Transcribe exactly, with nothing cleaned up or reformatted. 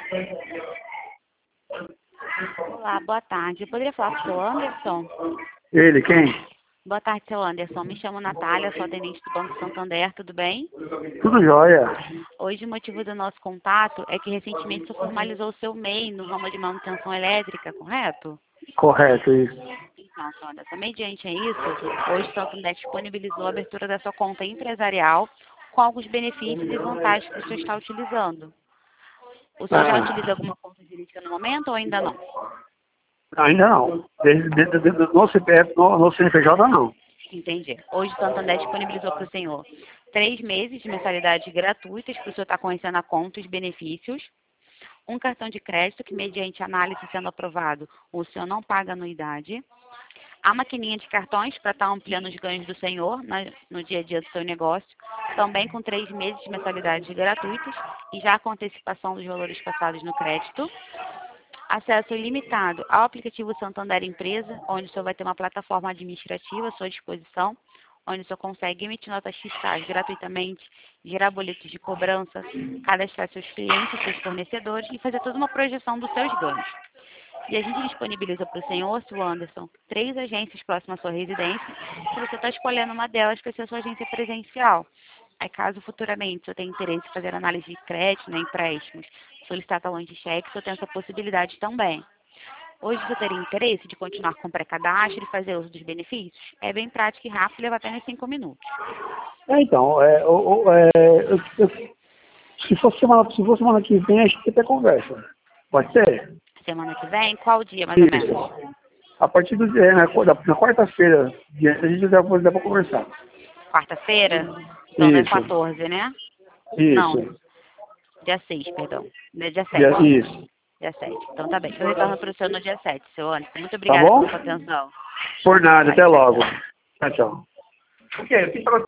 Olá, boa tarde. Eu poderia falar com o seu Anderson? Ele, quem? Boa tarde, seu Anderson. Me chamo Natália, sou atendente do Banco Santander, tudo bem? Tudo jóia. Hoje o motivo do nosso contato é que recentemente o senhor formalizou o seu M E I no ramo de manutenção elétrica, correto? Correto, isso. Então, seu Anderson, mediante a isso, hoje o Santander disponibilizou a abertura da sua conta empresarial com alguns benefícios e vantagens que o senhor está utilizando. O senhor já Ah, utiliza alguma conta jurídica no momento ou ainda não? ainda não. Desde, desde, desde, no C P F, no, no C N P J, não. Entendi. Hoje o Santander disponibilizou para o senhor três meses de mensalidades gratuitas para o senhor estar conhecendo a conta e os benefícios. Um cartão de crédito que, mediante análise sendo aprovado, o senhor não paga anuidade. A maquininha de cartões para estar ampliando os ganhos do senhor na, no dia a dia do seu negócio, também com três meses de mensalidades gratuitas e já com antecipação dos valores passados no crédito. Acesso ilimitado ao aplicativo Santander Empresa, onde o senhor vai ter uma plataforma administrativa à sua disposição, onde o senhor consegue emitir notas fiscais gratuitamente, gerar boletos de cobrança, cadastrar seus clientes, seus fornecedores e fazer toda uma projeção dos seus ganhos. E a gente disponibiliza para o senhor, seu Anderson, três agências próximas à sua residência, se você está escolhendo uma delas para ser a sua agência presencial. Aí, caso futuramente o senhor tenha interesse em fazer análise de crédito, né, empréstimos, solicitar talões de cheque, o senhor tem essa possibilidade também. Hoje, o senhor teria interesse de continuar com o pré-cadastro e fazer uso dos benefícios? É bem prático e rápido, leva apenas cinco minutos. É, então, é, o, o, é, eu, eu, se for semana, se for semana que vem, a gente até conversa. Pode ser? Semana que vem? Qual dia, mais ou menos? Isso. A partir do dia, na, na quarta-feira, a gente já pode dar para conversar. Quarta-feira? Então, é Isso. quatorze, né? Não, Isso. dia seis, perdão. Né, dia Dia- sete. Isso. Dia sete. Então tá bem. Eu retorno para o senhor no dia sete, seu Anderson. Muito Tá obrigada bom? pela sua atenção. Por nada, Vai, até tchau, logo. tchau. Tchau, tchau. Ok,